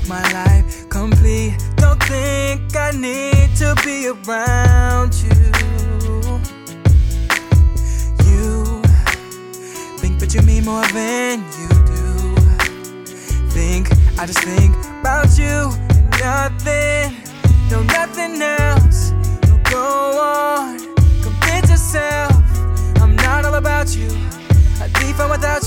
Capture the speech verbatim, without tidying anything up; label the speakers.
Speaker 1: make my life complete. Don't think I need to be around you. You think that you mean more than you do. Think I just think about you and nothing, no nothing else. No, go on, convince yourself I'm not all about you. I'd be fine without